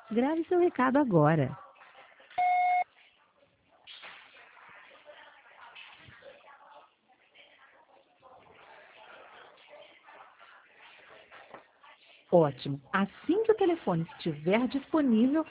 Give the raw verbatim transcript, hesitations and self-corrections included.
Grave seu recado agora. Ótimo. Assim que o telefone estiver disponível,